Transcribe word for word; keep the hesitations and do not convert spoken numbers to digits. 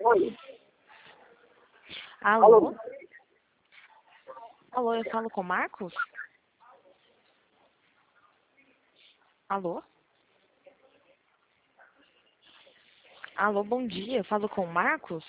Oi. Alô? Alô? Alô, eu falo com o Marcos? Alô? Alô, bom dia, eu falo com o Marcos?